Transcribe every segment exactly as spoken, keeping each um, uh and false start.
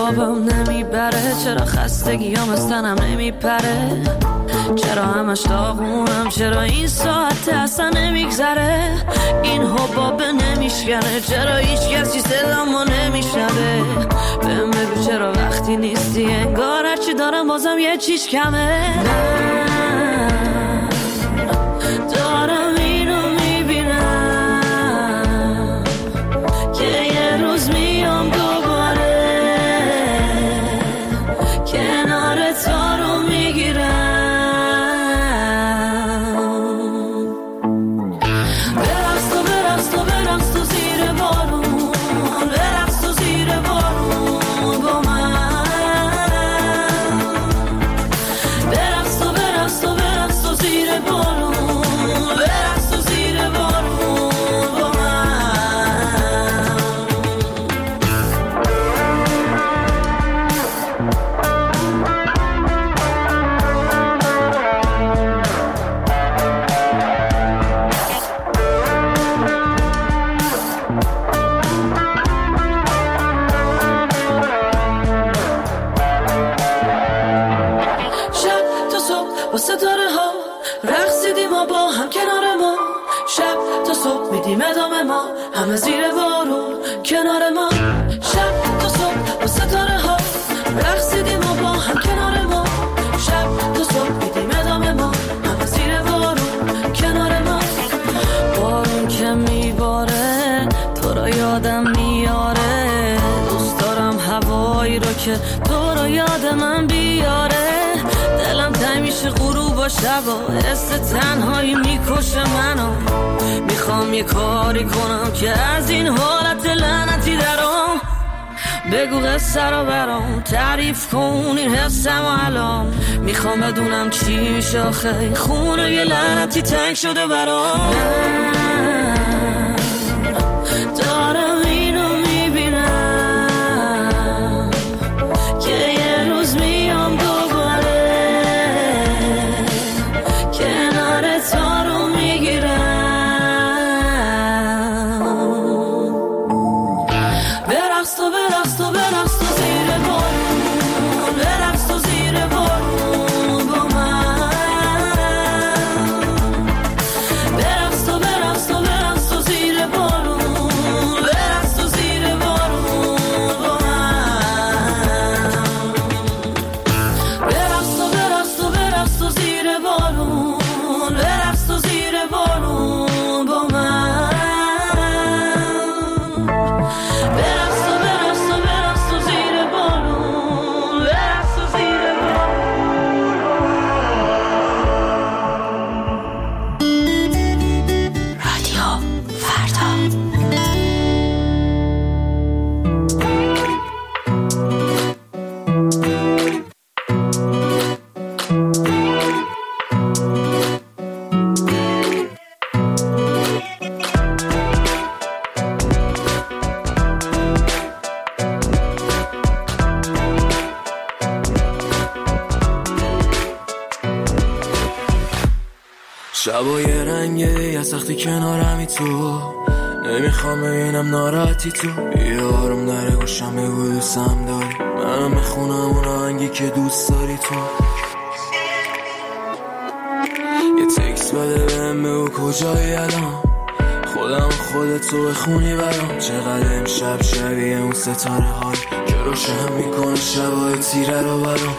خوابم نمیبره، چرا خستگیام از تنم نمیپره، چرا همش داغونم، چرا این ساعت اصلا نمیگذره، این حباب نمیشکنه، چرا هیچ کسی صدامو نمیشنوه، بهم بگو چرا وقتی نیستی انگار هرچی دارم بازم یه چیز کمه. من دارم اینو میبینم که یه روز میام دوباره کنار تو رو میگیرم، ستاره ها رقصیدیم و با هم کنار ما، شب تا صبح میدیم ادامه ما، همه زیر بارون کنار ما، شب تا صبح با ستاره ها رقصیدیم و با هم کنار ما، شب تا صبح میدیم ادامه ما، همه زیر بارون کنار ما. بارون که میباره تو رو یادم میاره، دوست دارم هوایی رو که تو رو یاد من بیاره، دلم تنگ میشه غروب و شبا، حس تنهایی میکشه منو، میخوام یه کاری کنم که از این حالت لعنتی درام، بگو قصه رو برام تعریف کن این حسم و الان، میخوام بدونم چی میشه آخه خونه یه لعنتی تنگ شده برام. دارم اینو میبینم که یه روز میام دوباره کنار تو رو میگیرم، برقص تو برقص تو برقص تو زیر بارون، برقص تو زیر بارون با من، برقص تو برقص تو برقص تو زیر بارون، برقص تو زیر بارون با من، برقص تو برقص تو برقص تو زیر بارون، برقص تو زیر بارون با من، برقص تو برقص تو برقص تو زیر بارون، برقص تو زیر رادیو فردا. شبای رنگه یا سختی کنارمی تو، نمیخوام ببینم ناراحتی تو، بیارم در گوشم بگو دوستم داری، منم میخونم اون آهنگی که دوست داری تو، یه تکست بده بهم بگو کجایی الان، خودم خودتو بخونی برام، چقدر امشب شبیه اون ستاره های که روشن میکنه شبای تیره رو برام،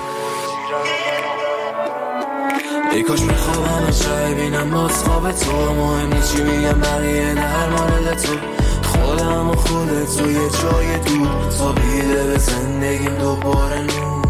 ای کاش میخوابم از جای بینم باز خواب تو، مهم نیست چی میگم بقیه در مورد تو، خودم و خودتو یه جای دور تا بیده به زندگیم دوباره نور،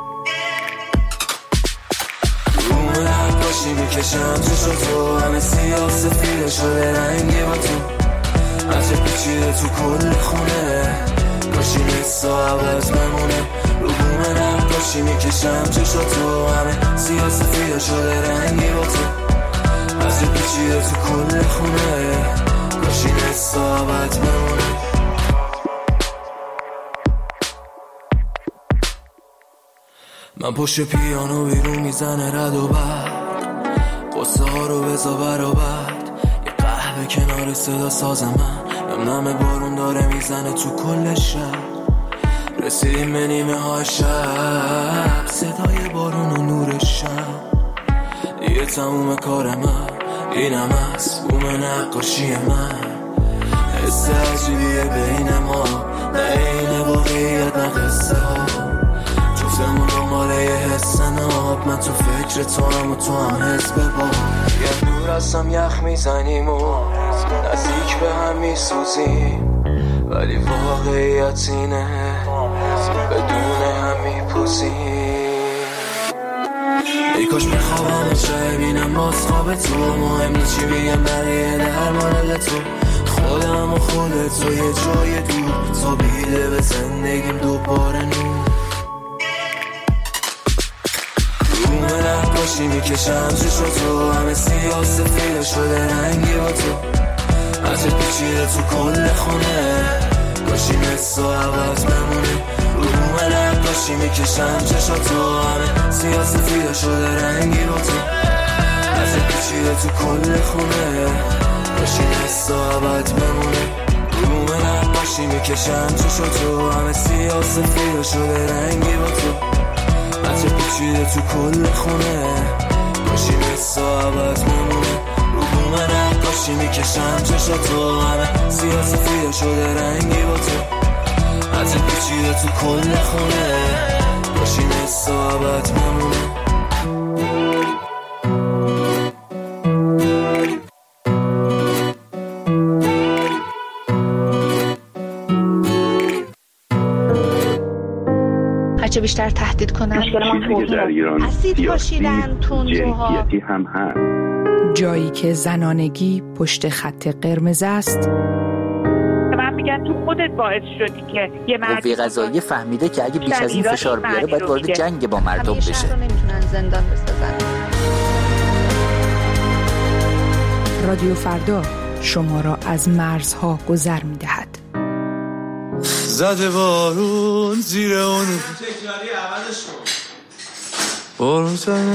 روم نقاشی میکشم چشم تو، همه سیاه سفیده شده رنگی با تو، عجب پیچیده تو کل خونه، کاشی نسا عوض بمونه، روم نقاشی میکشم چشم تو، همه سیاه سفیده شده رنگی با تو، عجب پیچیده تو کل خونه، کاشی نسا عوض بمونه. من پشت پیانو بیرون میزنه رد و برد، قصه ها رو بزا برابر، یه قهوه کنار صدا ساز من، نم نم بارون داره میزنه تو کل شب، رسیدیم به نیمه های شب، صدای بارون و نور شم، دیگه تموم کار من اینم از بوم نقاشی من. حس عجیبیه بین ما، نه این واقعیت نه قصه ها، جفتمون دنباله یه حس ناب، من تو فکر تو هم و تو هم حس به با. یه دور هستم یخ میزنیم و نزدیک به هم میسوزیم، ولی واقعیت اینه بدون هم میپوزیم. ای کاش میخوابم و چه بینم باز خواب تو، مهم نیست چی بگم بقیه در مورد تو، خودم و خودت تو یه جای دور، تا بیده به زندگیم دوباره نور. روم نقاشی میکشم چشم تو، همه سیاه سفید شده رنگی با تو، عجب پیچیده تو کل خونه، کاشی مثل و عوض بمونه. روم نقاشی میکشم چشم تو، همه سیاه سفید شده رنگی با تو، عجب پیچیده تو کل خونه، کاشی مثل و عوض بمونه. روم نقاشی میکشم چشم تو، همه سیاه سفید شده رنگی با تو، عجب پیچیده تو کل خونه، کاشی مثل و عوض بمونه. روم نقاشی میکشم چشم تو، همه سیاه سفید شده رنگی با تو، عجب پیچیده تو کل خونه، کاشی مثل و عوض بمونه. هرچه بیشتر تهدید کنن چیزی در ایران اسید پاشیدن تندروها هم هست. جایی که زنانگی پشت خط قرمز است. من میگن تو خودت باعث شدی که یه مردی قوه قضاییه فهمیده که اگه بیش از این فشار بیاره باید وارد جنگ با مردم بشه. شهر رو نمیتونن زندان بسازن. رادیو فردا شما را از مرزها گذر میدهد. زده بارون زیر اون تکراری عوضش کن بارون زده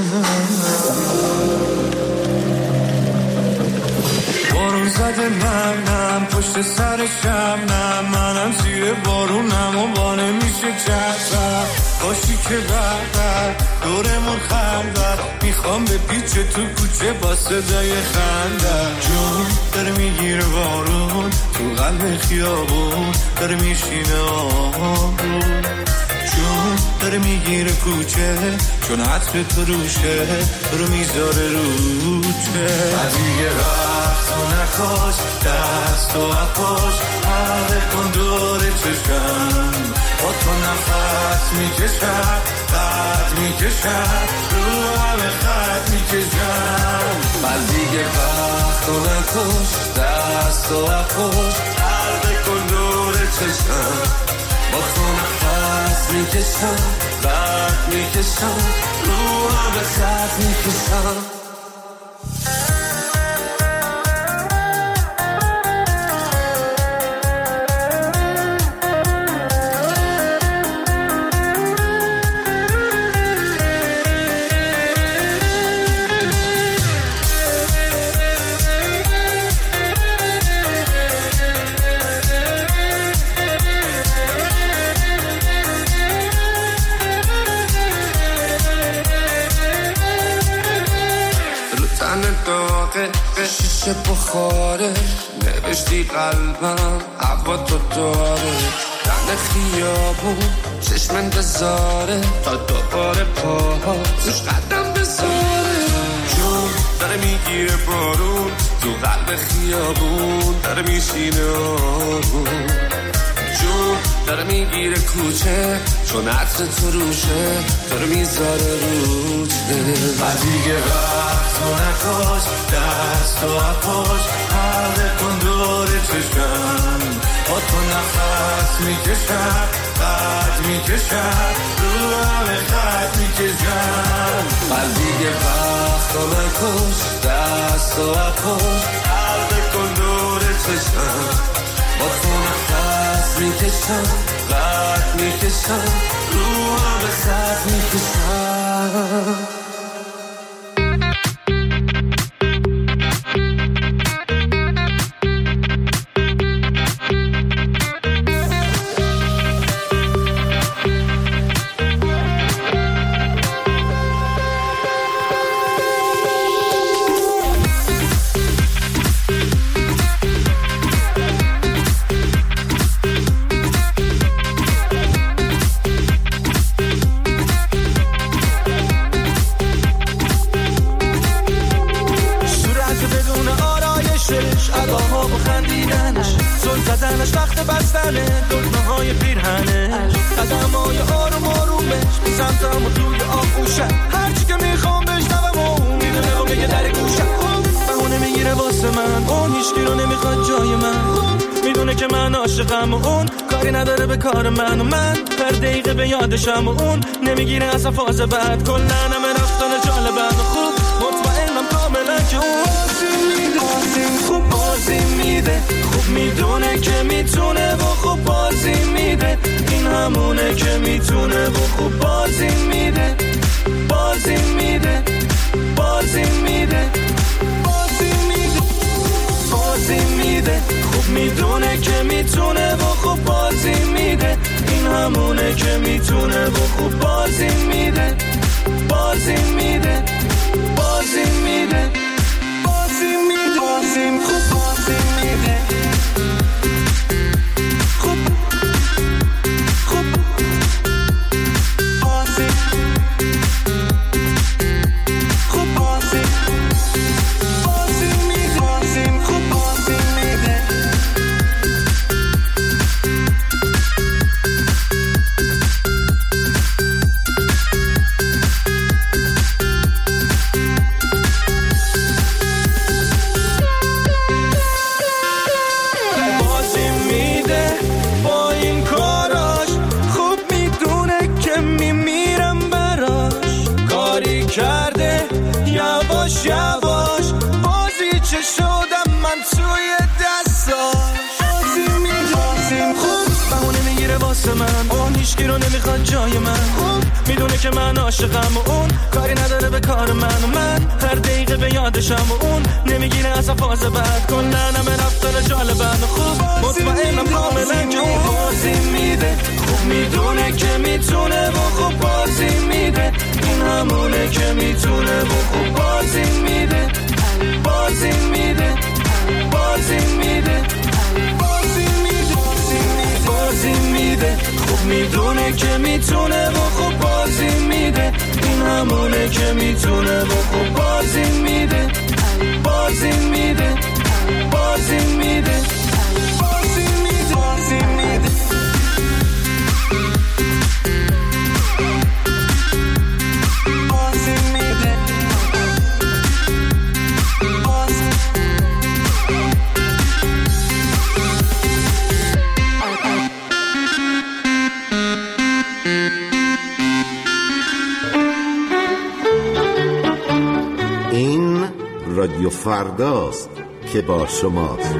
بارون زده منم پشت سرشم، نه منم زیر بارونم و با نمیشه چشم، باشی که بردر دورمون خندر، میخوام به پیچ تو کوچه با صدای خندر، جون داره میگیره بارون تو قلب خیابون، داره میشینه آبون، جون داره میگیره کوچه چون عطر تو روشه، تو رو میذاره روچه. دیگه وقت و نکاش دست و اپاش، حلقه کن دور چشم، با تو نفس میکشم قد میکشم، رو همه خط میکشم. من دیگه وقت و نکاش دست و اپاش، حلقه کن دور چشم، با تو نفس میکشم قد میکشم، رو همه خط میکشم. شیشه بخاره نوشتی قلبم هوا تو داره، دن خیابون چشم انتظاره تا دوباره پاها روش قدم بذاره، جون داره میگیره بارون تو قلب خیابون، داره میشینه آروم، جون داره میگیره کوچه چون عطر تو روشه، تو رو میذاره روچه. و دیگه وقت و نکاش دست و اپاش، حلقه کن دور چشم، با تو نفس میکشم قد میکشم، رو همه خط میکشم. و دیگه وقت و نکاش دست و اپاش، حلقه کن دور چشم، با تو نفس میکشم قد میکشم، رو همه خط میکشم. دکمه های پیرهنش قدمای آروم آرومش بی سمتم و توی آغوشه هرچی که میخوام بشنوم و اون میدونه و میگه در گوشه بهونه میگیره واسه من اون هیچکی رو نمیخواد جای من میدونه که من عاشقم و اون کاری نداره به کار من و من هر دقیقه به یادشم و اون نمیگیره اصلا فاز بعد کلن همه رفتن جالبن و خوب مطمئنم کاملا که اون خوب بازی میده خوب میدونه که میتونه و خوب بازی میده این همونه که میتونه و خوب بازی میده بازی میده بازی میده بازی میده بازی میده خوب میدونه که میتونه و خوب بازی میده این همونه که میتونه و خوب بازی میده بازی میده بازی میده بازی میده بازی خوب بازی میده خوب خوب بازی خوب بازی بازی میده بازی خوب بازی میده کرده یواش یواش بازی چه شدم من توی دستاش بازی میدازیم خوب بهونه میگیره واسه من اون هیچکی رو نمیخواد جای من خوب میدونه که من عاشقم و اون کاری نداره به کار من و من هر دقیقه به یادشم و اون نمیگیره اصلا فاز بعد کلن همه رفتن جالبن و خوب مطمئنم کاملا که اون بازی میده خوب میدونه که میتونه و خوب بازی میده این همونه که میتونه و خوب بازی میده بازی میده بازی میده بازی میده بازی میده خوب میدونه که میتونه و خوب بازی میده این همونه که میتونه و خوب بازی میده بازی میده بازی میده بازی میده بازی میده این رادیو فرداست که با شماست.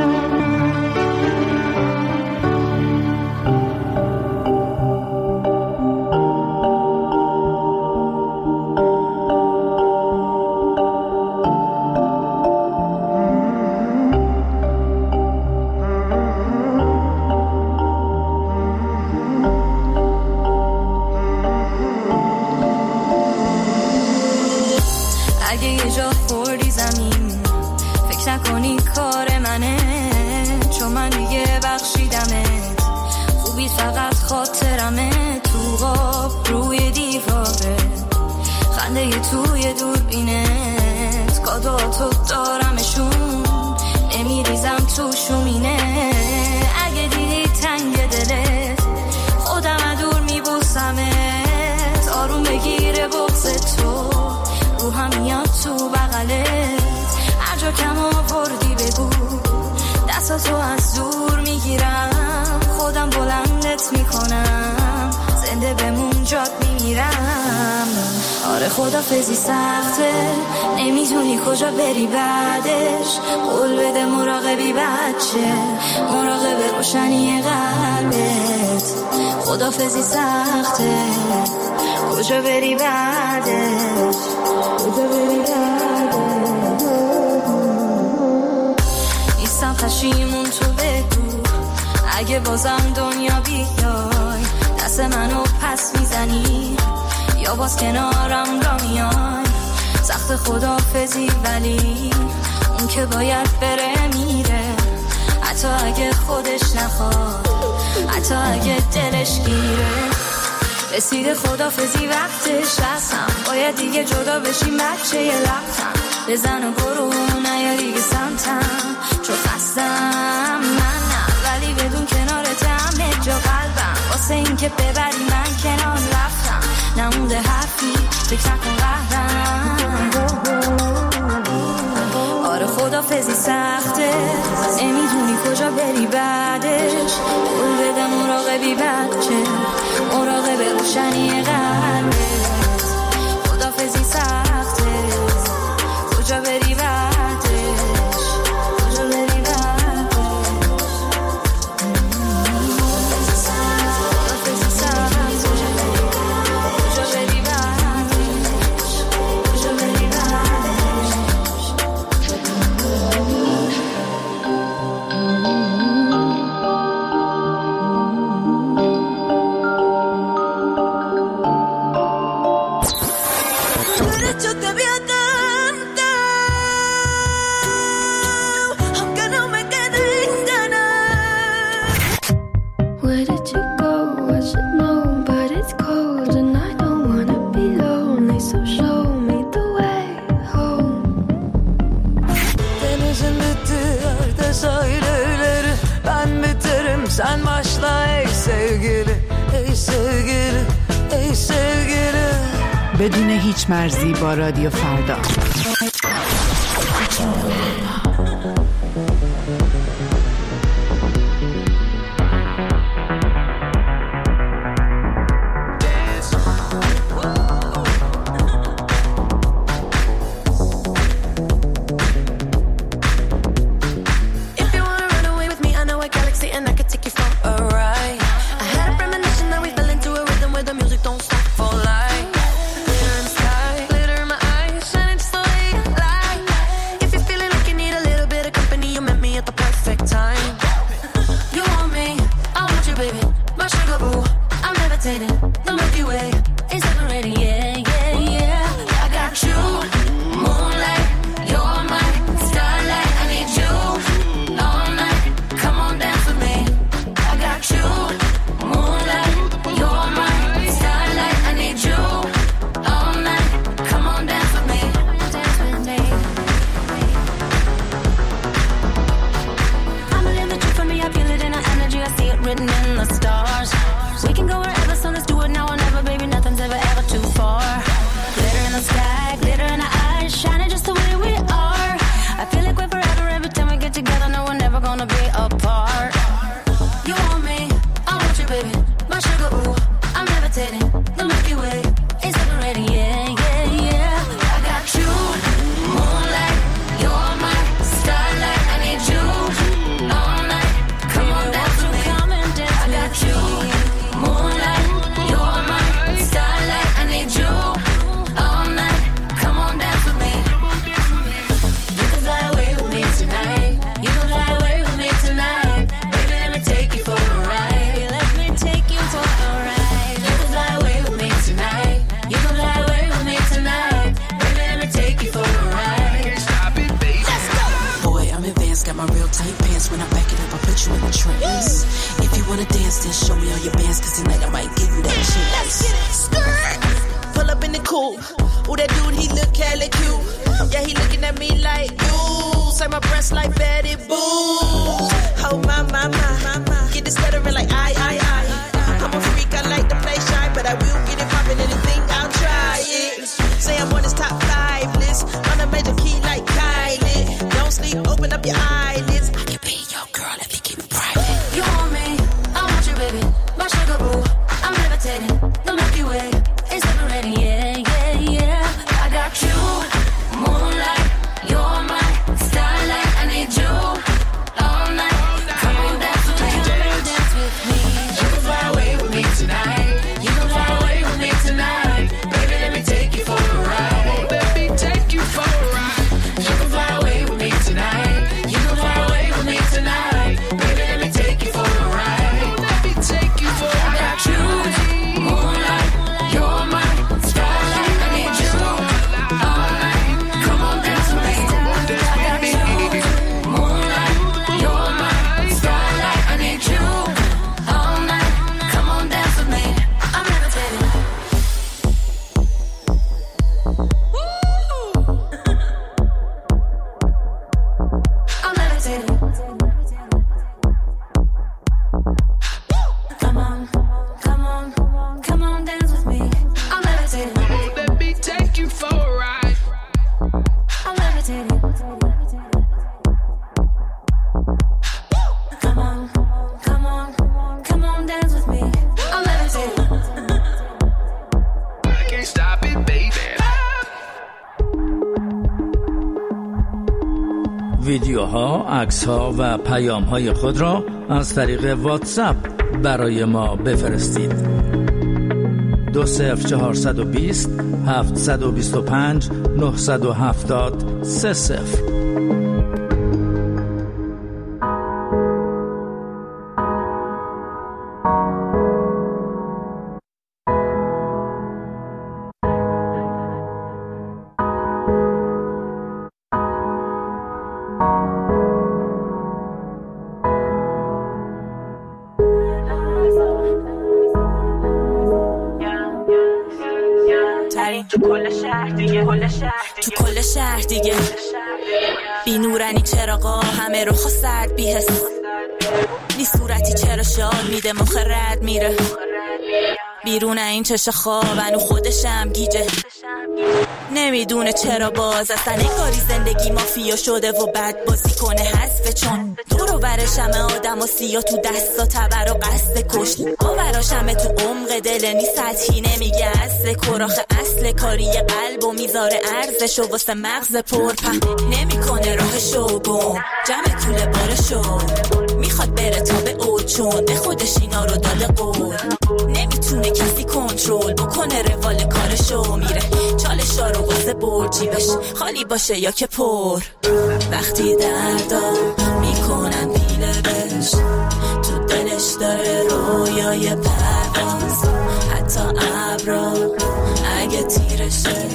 اگه یه جا خوردی زمین فکر نکنی کار منه چون من دیگه بخشیدمت خوبی فقط خاطرمه تو غاب روی دیواره خنده توی دوربینت کادواتو دارمشون نمیریزم تو شومینه اگه دیدی تنگ دلت خودم دور میبوسمت آروم بگیره بغض تو رو هم میاد تو بغلت هر جا کم آوردی بگو دستاتو از دور میگیرم خودم بلندت میکنم زنده بمون جات میمیرم آره خدافظی سخته نمیدونی کجا بری بعدش قول بده مراقبی بچه مراقب روشنی قلبت خدافظی سخته کجا بری بعدش کجا بری بعدش نیستم پشیمون تو بگو اگه بازم دنیا بیای دست منو پس میزنی یا باز کنارم را میای سخت خدافظی ولی اون که باید بره میره حتی اگه خودش نخواد حتی اگه دلش گیره رسیده خدافظی وقتش هستم باید دیگه جدا بشیم بچه یه لبتم بزن و برو نیا دیگه سمتم چون خستم من نه ولی بدون کنارتم واسه این که ببری من کنار رفتم نمونده حرفی فکر نکن قهرم آره خدافزی سخته نمیدونی کجا بری بعدش قول بده مراقبی بچه مراقب روشنی قلبت خدافزی سخته کجا بری بعدش کجا بری بعدش خدافزی سخته کجا بری بعدش کجا بری بعدش Sen başla ey sevgili, ey sevgili, ey sevgili. بدون هیچ مرزی با رادیو فردا. Starlight, I need you all night. Come on, dance with me. ویدیوها، عکس‌ها و پیام‌های خود را از طریق واتساپ برای ما بفرستید. دو صفر چهارصد و بیست هفتصد و بیست و پنج نهصد و هفتاد سه صفر. تو کل شهر دیگه تو کل شهر دیگه بی نورانی چراغا همه رو خوا سرد بی حس نی صورتی چرا شال میده مخ رد میره بیرون این چش خوابن و خودشم گیجه نمیدونه چرا باز اصلا انگاری زندگی مافیا شده و بد بازی کنه حذف چون دورو برش همه آدم و سیا تو دستا تبر و قصد کشت باوراش همه تو عمق دل نی سطحی نمیگه اصل کراخ اصل کاری قلب و میذاره ارزش و واسه مغز پرپه نمیکنه راهشو گم جمع طول بارشو میخواد بره تا به اوچون به خودش اینا رو داده قول نمیتونه کسی کنترل بکنه روال کارشو میره چالشا رو واسه برجیبش خالی باشه یا که پر وقتی دردا میکنن پیله بش تو دلش داره رویای پرواز حتی ابرا اگه تیرشه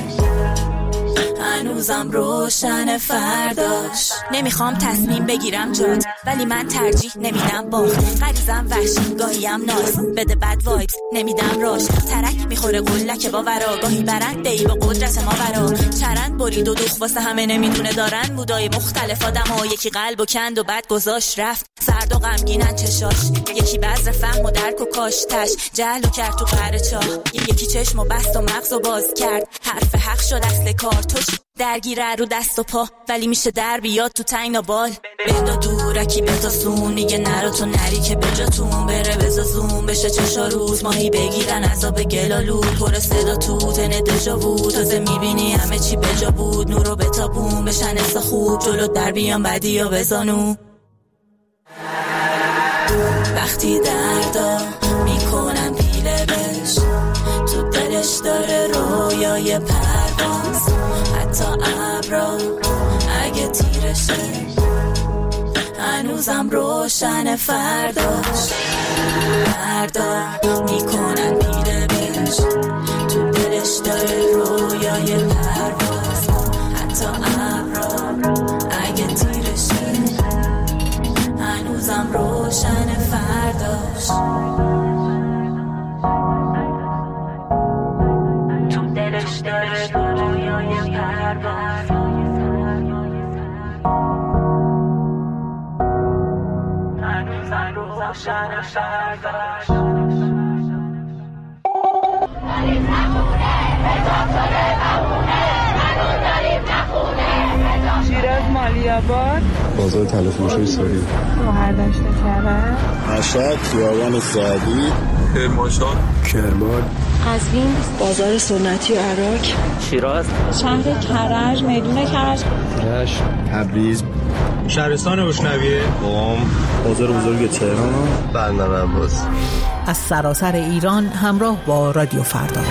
هنوزم روشن فرداش نمیخوام تصمیم بگیرم جات ولی من ترجیح نمیدم باخت غریزم وحشی گاهیم ناز بده بد وایبز نمیدم راش ترک میخوره قلک با ورا گاهی برنده ای با قدرت ما ورا چرند برید و دوخ واسه همه نمیدونه دارن مودای مختلف آدم ها یکی قلب و کند و بعد گذاشت رفت سرد و غمگینن چشاش یکی بذر فهم و درک و کاشتش جهل و کرد تو قهر چاه یکی چشم و بست و مغز و باز کرد حرف حق شد اصل کار تو درگیره رو دست و پا ولی میشه در بیاد تو تنگ بال بندا دورکی به تا سون دیگه نرا تو نری که به جاتون بره بزا زوم بشه چشا روز ماهی بگیرن عذاب گلالود پر صدا تو تن دژا بود تازه میبینی همه چی به جا بود نورو به تابون بشن اسا خوب جلو در بیان بدی یا بزانو وقتی دردا میکنن پیله بش تو دلش داره رویای پرواز حتی ابرا اگه تیرشه هنوزم روشن فرداش فردا میکنن پیله بش تو دلش داره رویای پرواز حتی ابرا اگه تیرشه هنوزم روشن فرداش تو دلش داره رویای پرواز هنوزم روشن فرداش داریم نخونه هزار ساله بمونه هنوز داریم نخونه شیراز مالیاباد بازار تلفروشی سوری مهردشت کرد مشهد خیابان سعدی کرمانشاه کرمان قزوین بازار سنتی عراق شیراز شهر کرج میدون کرج رشت تبریز شهرستان روشنویه قم بازار بزرگ تهران بندر عباس از سراسر ایران همراه با رادیو فردا.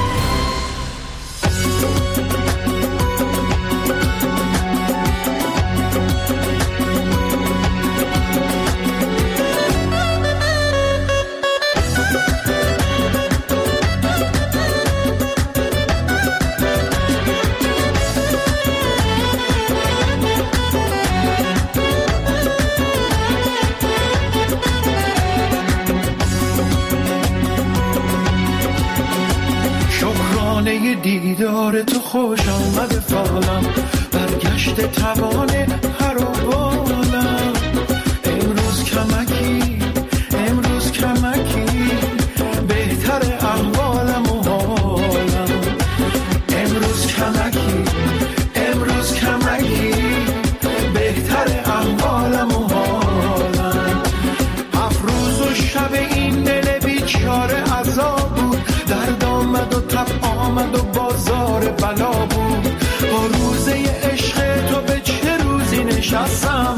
دیدار تو خوش آمد فالم برگشت توانه هر و بالم امروز کمکی امروز کمکی بهتر احوالم و حالم امروز کمکی امروز کمکی بهتر احوالم و حالم افروز و شب این دل بیچاره عذاب بود درد آمد و تب آمد و بازار بلا بود با روزه عشق تو به چه روزی نشستم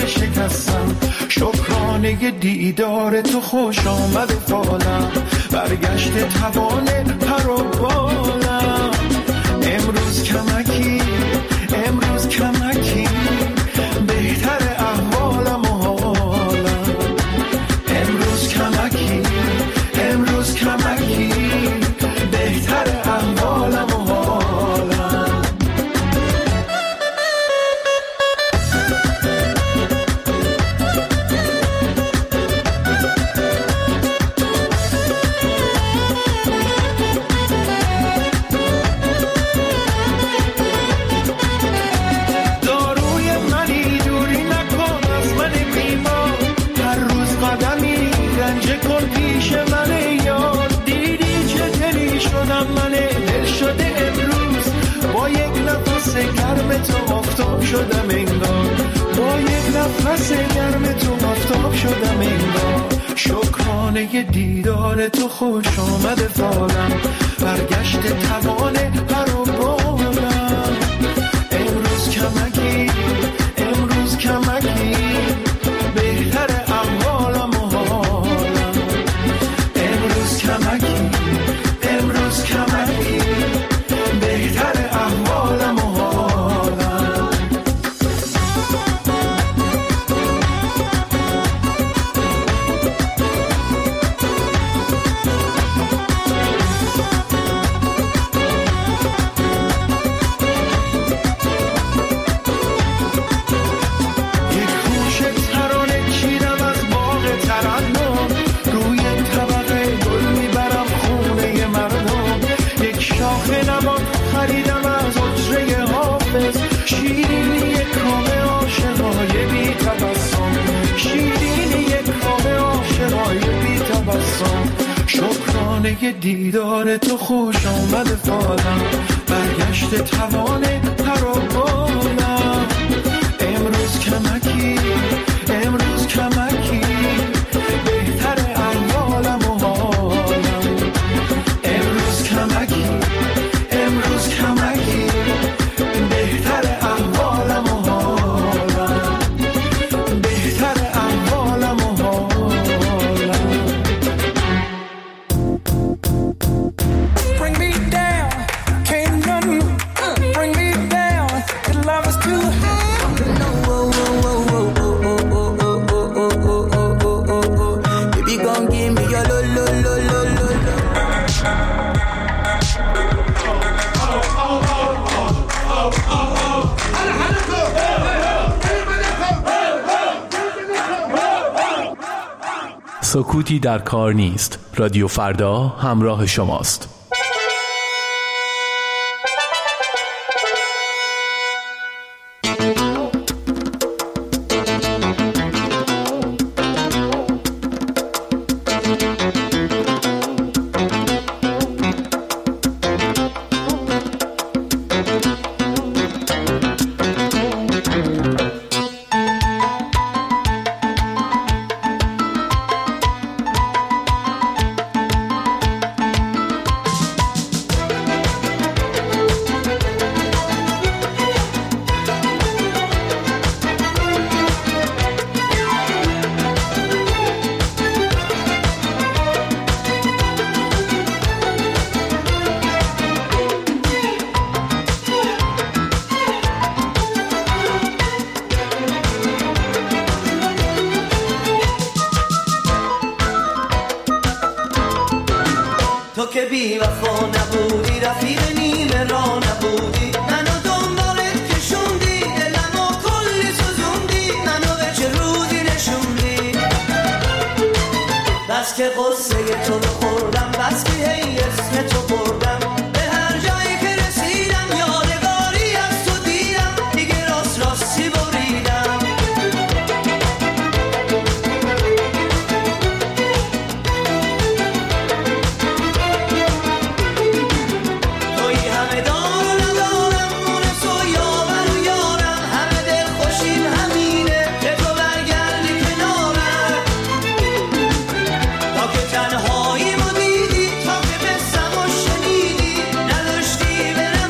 شکستم. شکرانه دیدار تو خوش آمد فالم، برگشت توان پر و بالم. امروز کمکی امروز کمکی بهتر احوالم و حالم. امروز کمکی امروز کمکی بهتر احوالم و حالم. گرم تو آفتاب شدم انگار، با یک نفس گرم تو آفتاب شدم انگار. شکرانه دیدار تو خوش آمد فالم، برگشت توان پر و بالم. امروز کمکی امروز کمکی بهتر احوالم و حالم. امروز کمکی امروز کمکی بهتر احوالم و حالم. شکرانه دیدار تو خوش آمد فالم، برگشت توان پر و بالم. امروز کمکی امروز کمکی بهتر احوالم و حالم. امروز کمکی امروز کمکی بهتر احوالم و حالم. بهتر احوالم و حالم. Bring me down, can't run. Uh, bring me down, the love is too high. No, oh, oh, oh, oh, oh, oh, oh, oh, oh, oh, oh, oh, oh. Baby, gon' give me your lo, lo, lo, lo, lo, lo. سکوتی در کار نیست. رادیو فردا همراه شماست. تو که بی وفا نبودی، رفیق نیمه را نبودی، منو دنبالت کشوندی، دلمو کلی سوزوندی، منو به چه روزی نشوندی. بس که قصه تو رو خوردم، بس که هی اسم تو بردم، به هر جایی که رسیدم یادگاری از تو دیدم، دیگه راست راستی بریدم.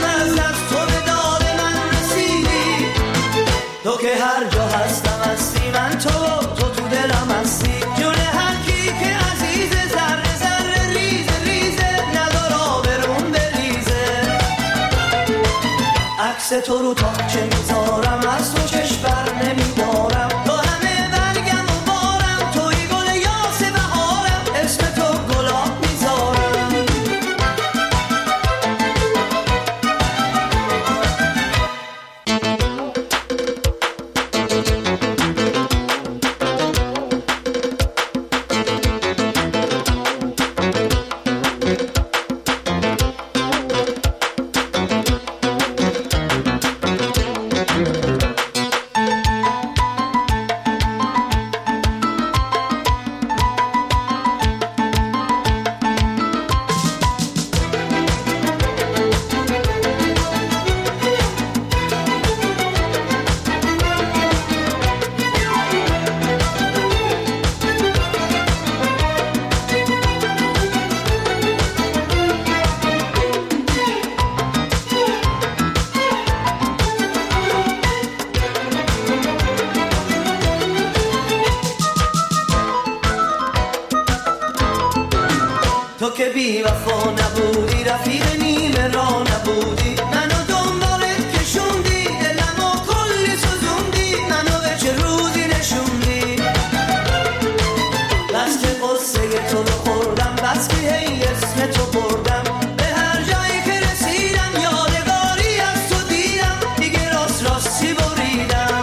تو که هر جا هستم هستی، رو تا چه میذارم از تو چشم بر نمیدارم با همه برگم و بارم توی گل یاس بهارم اسم تو گلاب میذارم تو که بی وفا نبودی رفیق نیمه را نبودی منو دنبالت کشوندی دلمو کلی سوزوندی منو به چه روزی نشوندی بس که قصه تو رو خوردم بس که هی اسم تو بردم به هر جایی که رسیدم یادگاری از تو دیدم دیگه راست راستی بریدم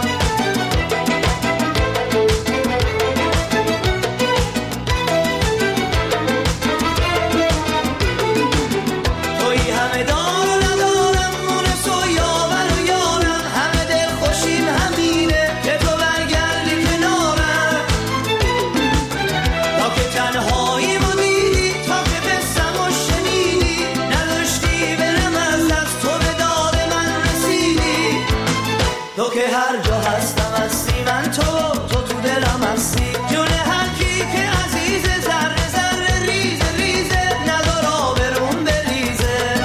تو که هر جا هستم هستی من تو تو تو دلم هستی جون هر کی که عزیزه ذره ذره ریزه ریزه ندار آبرون بریزه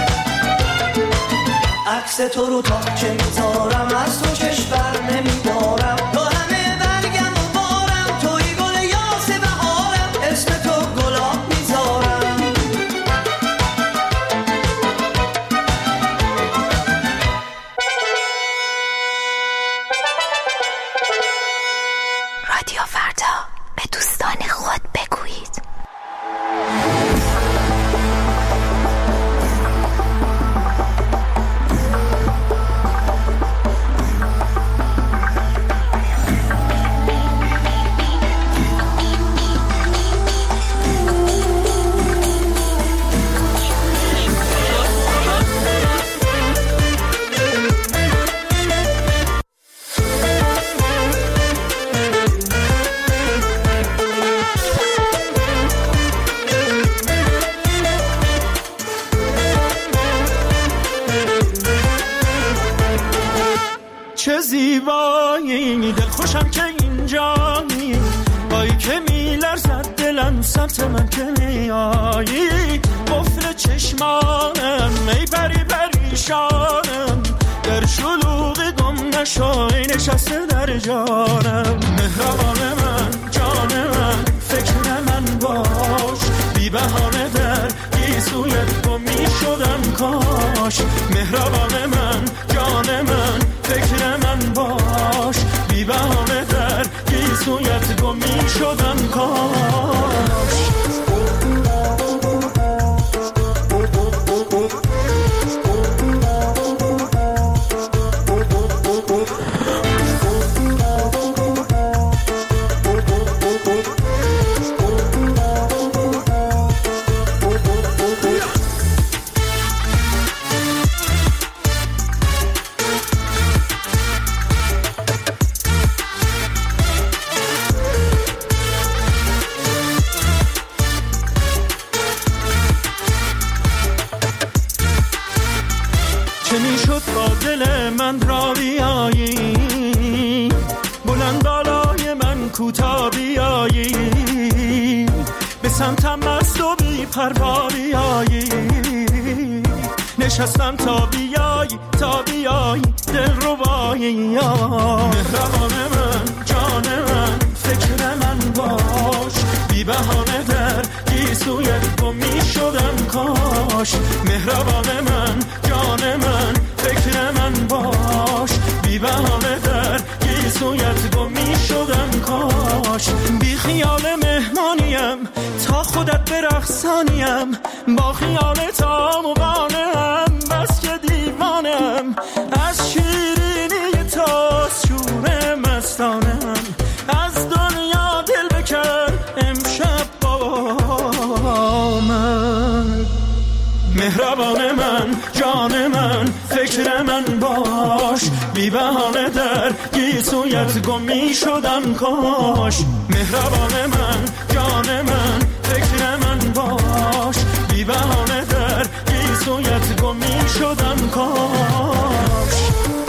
عکس تو رو تا چه میذارم از تو چشم بر نمیدارم با همه برگم و بارم توی گل یاس بهارم اسم تو گلاب میذارم رادیو فردا به دوستان خود بگویید. چه زیبایی دل خوشم که اینجایی بایی که میلرزد دلم سمت من که میایی قفل چشمانم ای پری پریشانم در شلوغ گم نشای نشسته در جانم مهربان من جان من فکر من باش بی بهانه در گیسویت گم می شدم کاش مهربان من جان من فکر من باش بی بهانه در گیسویت گم می شدم کاش چه میشد با دل من را بیایی بلند بالای من کوتا بیایی به سمتم مست و بی پروا بیایی نشستم تا بیایی تا بیایی دل ربایی مهربان من جان من فکر من باش بی بهانه در گیسویت گم می شدم کاش مهربان من جان من فکر من باش بهانه در گیسویت گم می شدم کاش. بی خیال مهمانیم تا خودت برقصانیم، با خیال تا مقانم بس که دیوانم. از شیرینی تا شور مستانم، از دنیا دل بکن امشب با من. مهربان من، جان من، فکر من باش، بی بهانه در گیسویت گم می شدم کاش. مهربان من، جان من، فکر من باش، بی بهانه در گیسویت گم می شدم کاش.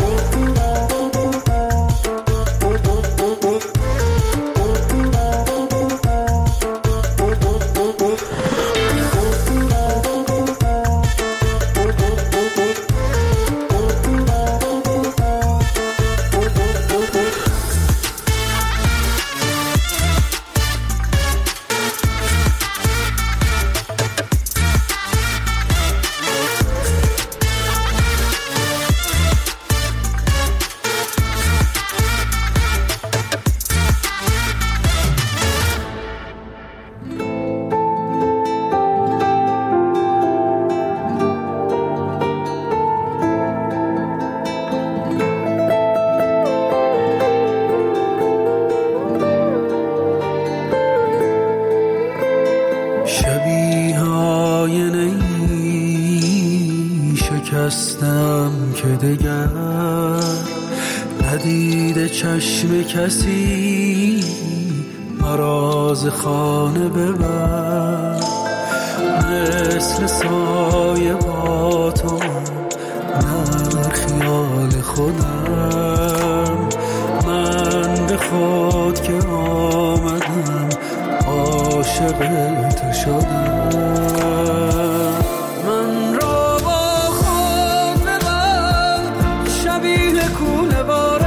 چشم کسی مراز خانه ببر، مثل سایه با تو در خیال خودم. من به خود که آمدم عاشق تو شدم. من را با خود ببر شبیه کوله باره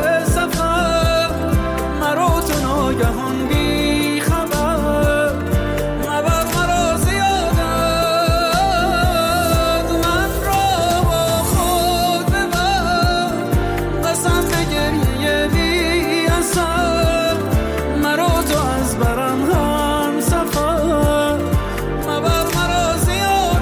ناگهان بی خبر، مبر مرا زیادت. من را با خود ببر قسم به گریه بی اثر، مرا تو از برم هم سفر، مبر مرا زیادت.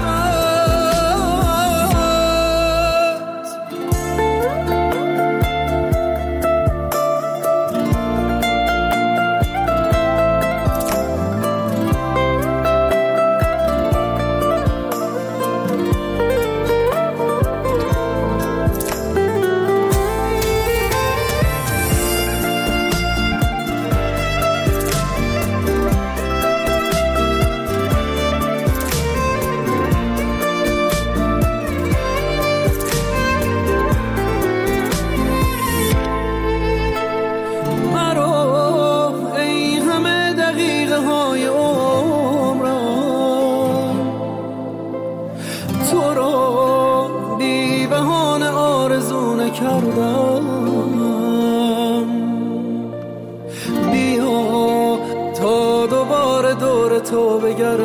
تو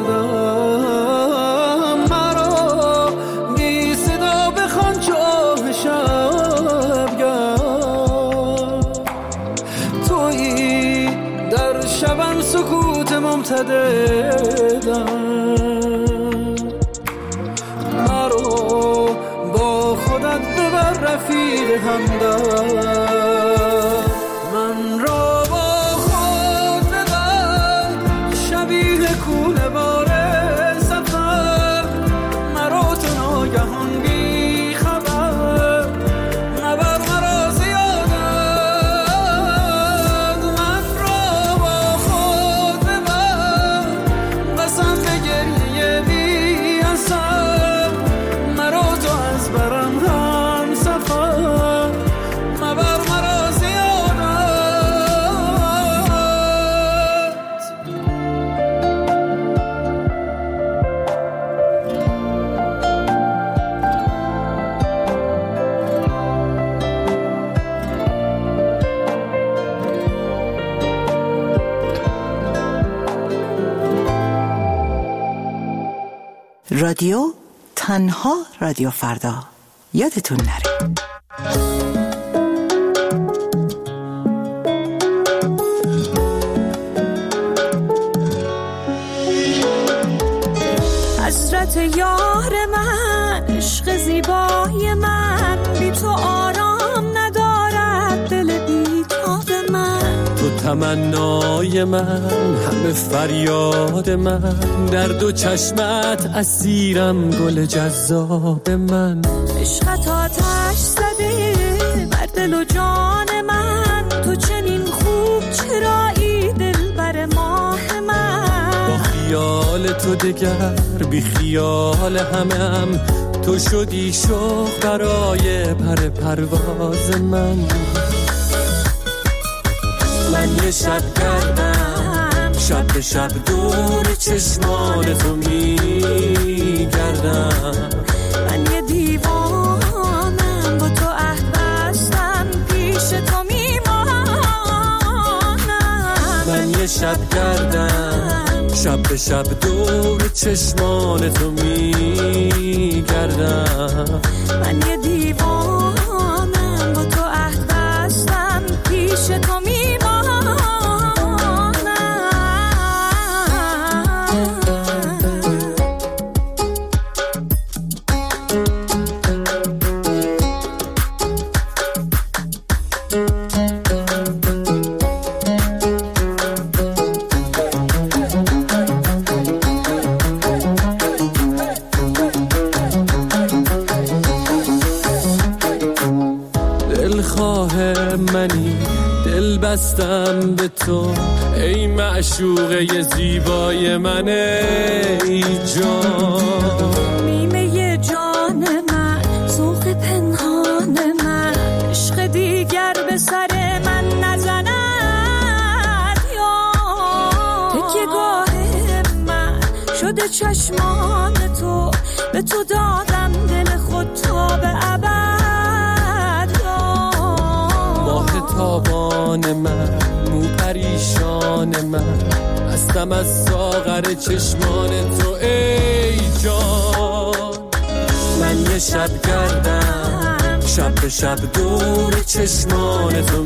بگردم، مرا بی صدا بخوان چاه شبگرد. تویی در شبم سکوت ممتددم، مرا با خودت ببر رفیق همدم. من را کوله باره سفر، مرا تو ناگهان بی خبر، مبر مرا زیادت. من را با خود ببر قسم به گریه بی اثر، مرا تو از برم هم سفر، مبر مرا زیادت. رادیو تنها رادیو فردا، یادتون نره. تمنای من، همه فریاد من، در دو چشمت اسیرم گل جذاب من. عشقت آتش زده بر دل و جان من، تو چنین خوب چرایی دل بر ماه من. با خیال تو دگر بی خیال همم، تو شدی شوق برای پر پرواز من. من یه شب گردم، شب به شب دور چشمان تو میگردم. من یه دیوانم با تو عهد بستم، پیش تو میمانم. من یه شب گردم، شب به شب دور چشمان تو میگردم. من یه دیوانم با تو عهد بستم، پیش تو میمانم. بستم به تو ای معشوقه زیبای من، ای جان. نیمه جان من، ذوق پنهان من، عشق دیگر به سر من نزند. یا تکیه گاه من شده چشمان تو، به تو دادم دل خود تا به ابد. تابان من، مو پریشان من، هستم از ساغر چشمان تو ای جان. من یه شب گردم، شب به شب دور چشمان تو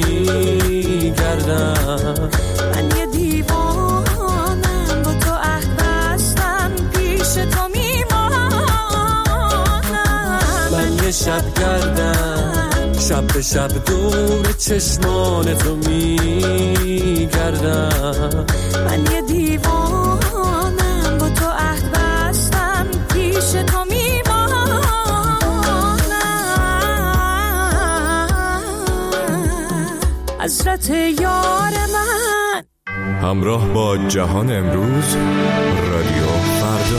میگردم. من یه دیوانم با تو عهد بستم، پیش تو میمانم. من یه شب گردم، شب به شب دور چشمان تو میگردم. من یه دیوانم با تو عهد بستم، پیش تو میمانم. حسرت یار من. همراه با جهان امروز، رادیو فردا.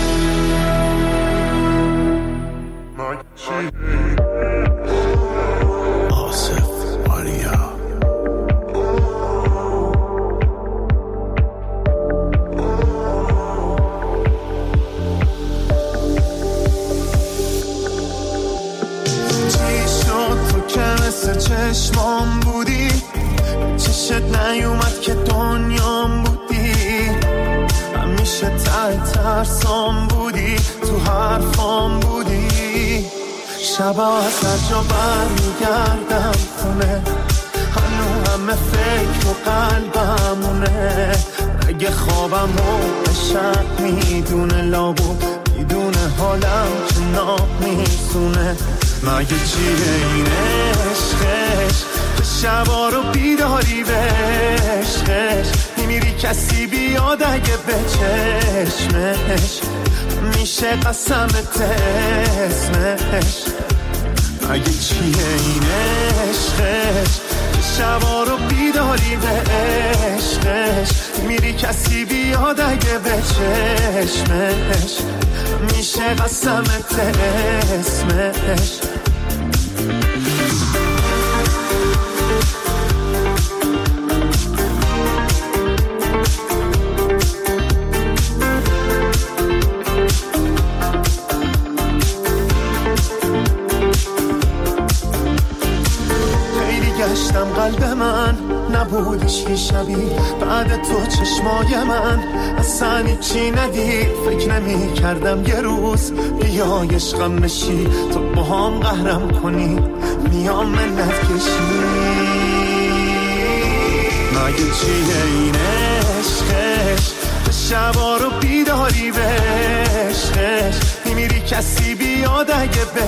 چشمام بودی، چشت نیومد که دنیام بودی. همیشه ته ترسام بودی، تو حرفام بودی. شبا از هر جا برمیگردم خونه، هنو همه فکر و قلبمونه. اگه خوابم و شب میدونه، لابو میدونه حالم که ناب میسونه. مگه چیه این عشقش که شبا رو بیداری به عشقش میمیری کسی بیاد اگه به چشمش میشه قسمت اسمش. مگه چیه این عشقش که شبا رو بیداری به عشقش میمیری کسی بیاد اگه به چشمش میشه قسمت اسمش. خیلی گشتم قلب من، نبودش که شبیه بعد تو چشمای من. اصلا چی ندید، فکر نمی کردم یه روز بیای عشقم بشی، تو با هم قهرم کنی، میام منت کشی. مگه چیه این عشقش که شبا رو بیداری به عشقش میمیری کسی بیاد اگه به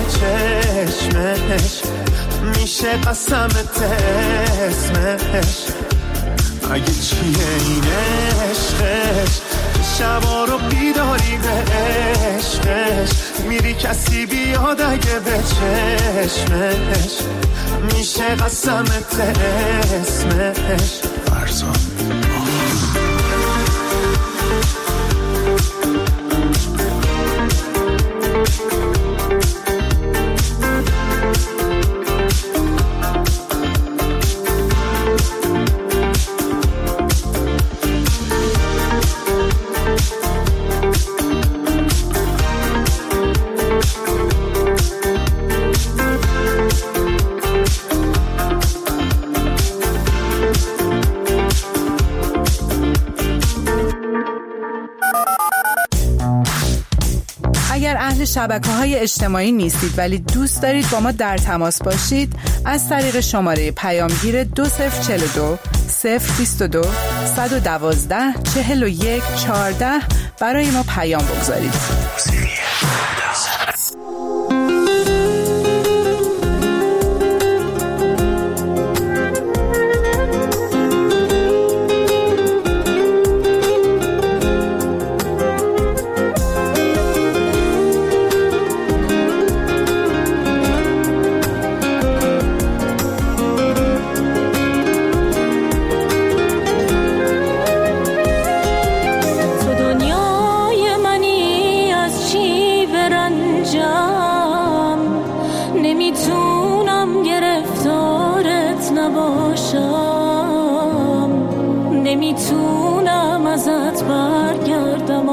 چشمش میشه قسمت اسمش. اگه چیه این عشقش که شبا رو بیداری به عشقش میری کسی بیاد اگه به چشمش میشه قسمت اسمش فرزان. شبکه‌های اجتماعی نیستید ولی دوست دارید با ما در تماس باشید، از طریق شماره پیامگیر دو صفر چهل و دو صفر بیست و دو صد و دوازده چهل و یک چهارده برای ما پیام بگذارید. نمیتونم ازت برگردم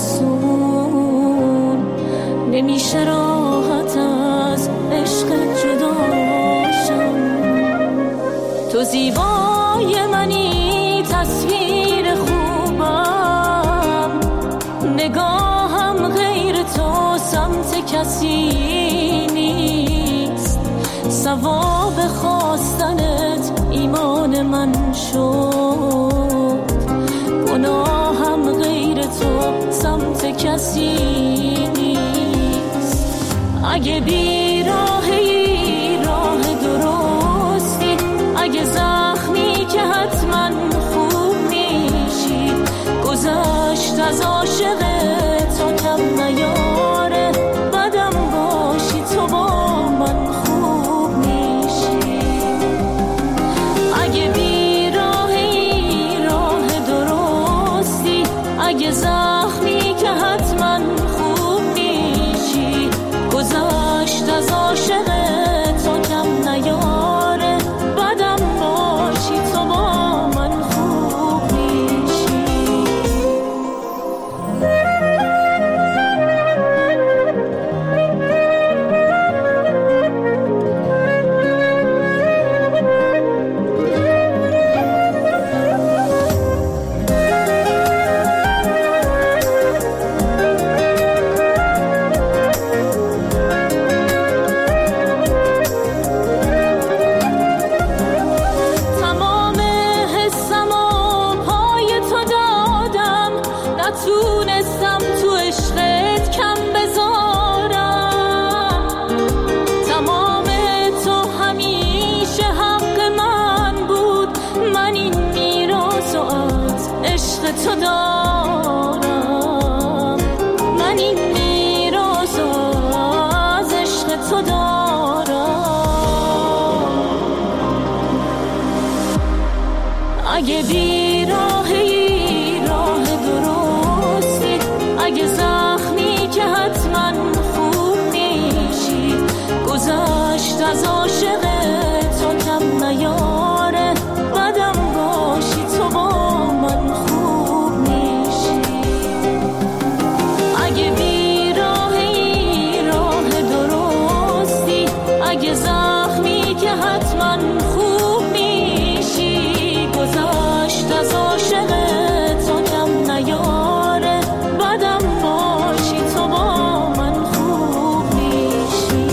آسون، نمیشه راحت از عشق جداشم. تو زیبای منی تصویر خوبم، نگاهم غیر تو سمت کسی نیست. ثواب خواستنت ایمان من شد، گناهم غیر تو سمت کسی نیست. اگه بی راهی راه درستی، اگه زخمی که حتما خوب میشی، گذشت از عاشق تو کم نیاره، بدم باشی تو با من خوب میشی. اگه بی راهی راه درستی، اگه زخمی که حتما خوب میشی، گذشت از عاشق تو کم نیاره، بدم باشی تو با من خوب میشی. نتونستم تو عشقت کم بذارم، تمام تو همیشه حق من بود، من این میراث از عشق تو دارم، من این میراث از عشق تو دارم. اگه بی راهی اگه زخمی که حتما خوب میشی، گذشت از عاشق تو کم نیاره، بدم باشی تو با من خوب میشی. اگه بی راهی راه درستی، اگه زخمی که حتما خوب میشی، گذشت از عاشق تو کم نیاره، بدم باشی تو با من خوب میشی.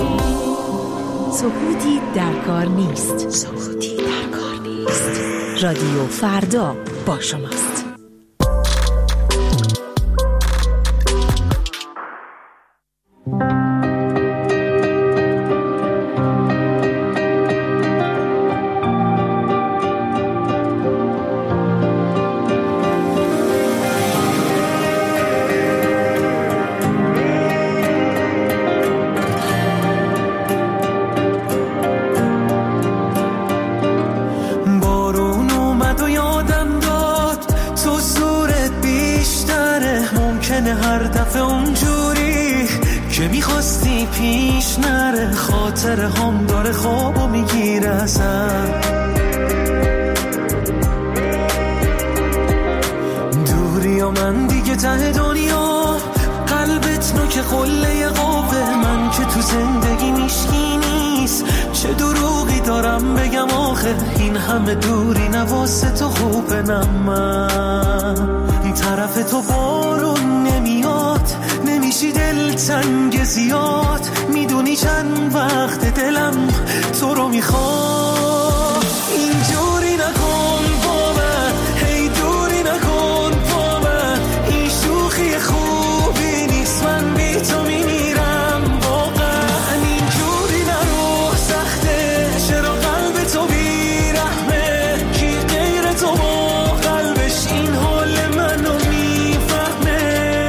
سکوتی در کار نیست، سکوتی در کار نیست. رادیو فردا با شماست. دفعه اونجوری که میخواستی پیش نره، خاطر هم داره خوابو میگیره ازم. دوری و من دیگه ته دنیا، قلبت نوک قله قوه، من که تو زندگی میشکی نیست، چه دروغی دارم بگم آخه، این همه دوری نواسه تو خوبه. نه من طرف تو بارون نمیاد، نمیشی دلتنگ زیاد، میدونی چند وقت دلم تو رو میخواد. اینجوری نکن با من، هی دوری نکن با من، این شوخی خوبی نیست، من بی تو میمیرم واقعا. اینجوری نرو سخته، چرا قلب تو بیرحمه، کی غیر تو با قلبش این حال منو میفهمه.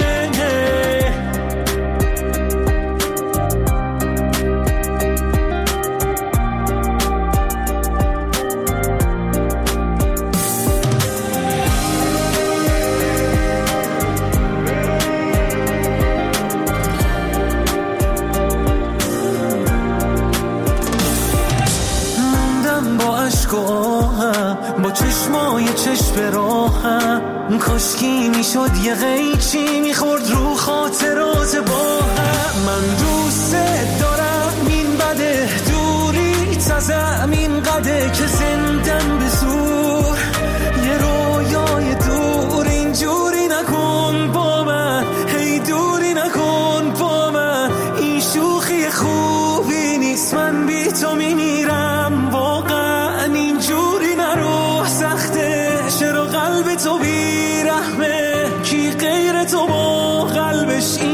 با چشمای چشم راهم، کاشکی میشد یه قیچی میخورد رو خاطرات با هم. من دوست دارم این بده، دوری تازم این قده که زندم به زور، یه رویای دور. اینجوری نکن با من، هی دوری نکن با من، این شوخی خوبی نیست، من بی تو میمیرم واقعا. اینجوری نرو سخته، چرا قلب تو بیرحمه، کی غیر تو با قلبش این